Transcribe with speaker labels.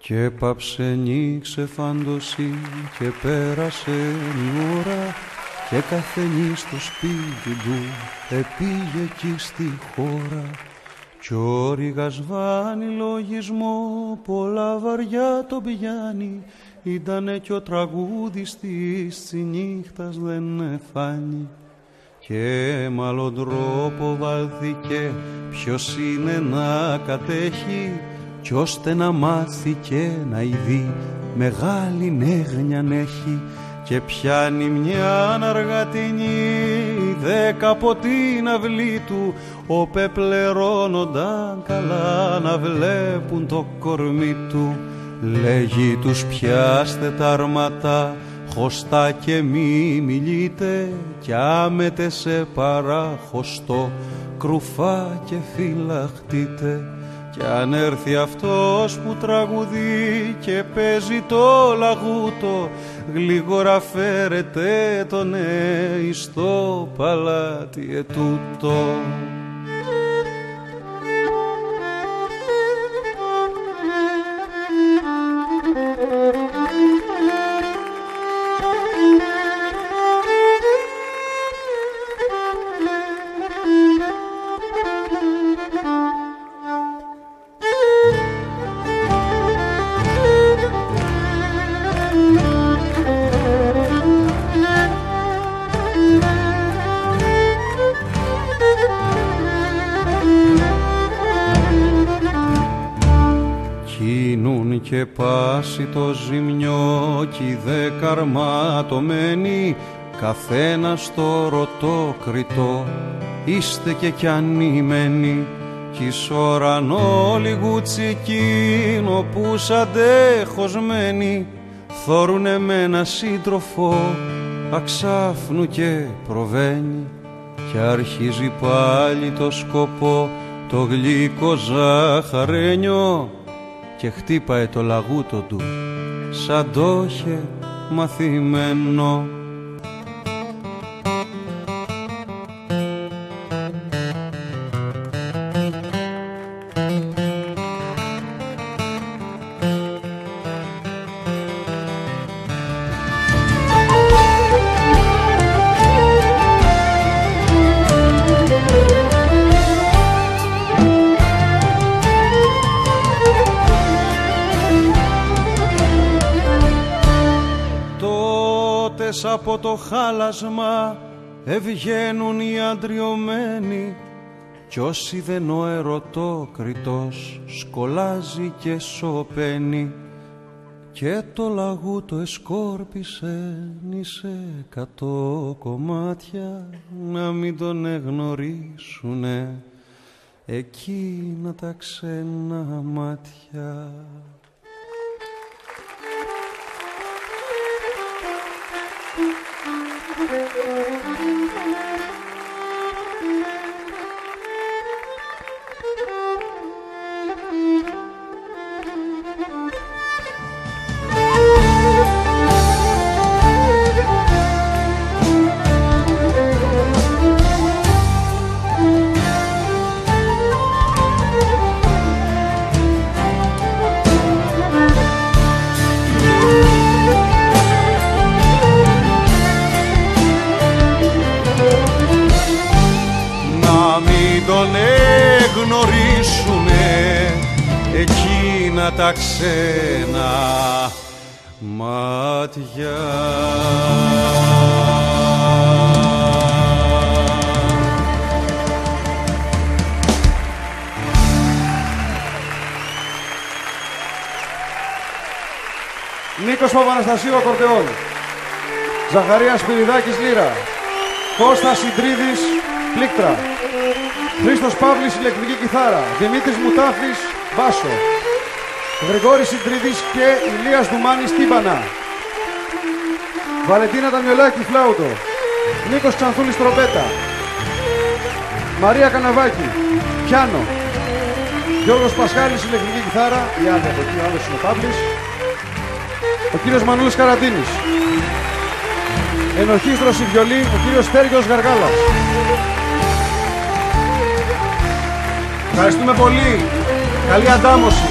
Speaker 1: Και έπαψε νύξε φαντοσή και πέρασε η ώρα και καθενής στο σπίτι του επήγε εκεί στη χώρα κι ο Ρήγας βάνει λογισμό πολλά βαριά τον πιάνει ήτανε κι ο τραγούδιστης της νύχτας δεν εφάνει και με άλλον τρόπο βάλθηκε ποιος είναι να κατέχει κι ώστε να μάθει και να ειδεί μεγάλη έγνοιαν έχει και πιάνει μια αργατινή 10 από την αυλή του όπε πληρώνονταν καλά να βλέπουν το κορμί του λέγει τους πιάστε τα αρματά χωστά και μη μιλείτε κι άμετε σε παραχωστό κρουφά και φυλαχτείτε κι αν έρθει αυτός που τραγουδεί και παίζει το λαγούτο γλίγορα φέρετε τον στο παλάτι ετούτο. Και πάσει το ζημιό κι οι 10 αρματωμένοι καθένας στο ρωτό κριτό είστε και κι ανημένοι κι εις ορανό λιγουτσικίνο που σαν τέχοσμένοι θόρουνε με ένα σύντροφο αξάφνου και προβαίνει κι αρχίζει πάλι το σκοπό το γλυκό ζαχαρένιο και χτύπαε το λαγούτο του σαν το είχε μαθημένο. Από το χάλασμα ευγαίνουν οι αντριωμένοι κι όσοι δεν ο ερωτόκριτος σκολάζει και σωπαίνει και το λαγούτο εσκόρπισε σε 100 κομμάτια να μην τον εγνωρίσουνε εκείνα τα ξένα μάτια. Τα ξένα μάτια.
Speaker 2: Νίκος Παπαναστασίου ακορντεόν, Ζαχαρίας Σπυριδάκης λύρα, Κώστας Συντρίδης πλήκτρα, Χρήστος Παύλης ηλεκτρική κιθάρα, Δημήτρης Μουτάφης μπάσο, Γρηγόρης Συντρίδης και Ηλίας Δουμάνης τύμπανα, Βαλεντίνα Ταμιολάκη φλάουτο, Νίκος Ξανθούλης τρομπέτα, Μαρία Καναβάκη πιάνο, Γιώργος Πασχάλης ηλεκτρική κιθάρα, η άλλη από εκεί, ο άλλος είναι ο Παύλης, ο κύριος Μανούλης Καραντίνης, ενορχήστρωση βιολί, ο κύριος Στέργιος Γαργάλας. Ευχαριστούμε πολύ. Καλή αντάμωση.